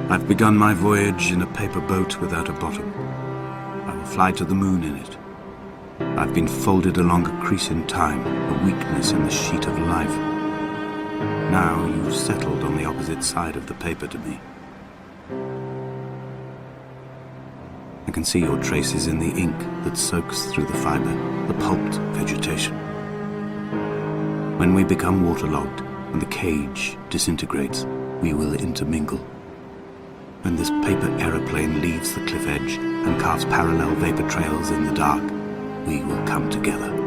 I've begun my voyage in a paper boat without a bottom. I will fly to the moon in it. I've been folded along a crease in time, a weakness in the sheet of life. Now you've settled on the opposite side of the paper to me. I can see your traces in the ink that soaks through the fiber, the pulped vegetation. When we become waterlogged and the cage disintegrates, we will intermingle. When this paper aeroplane leaves the cliff edge and carves parallel vapor trails in the dark, we will come together.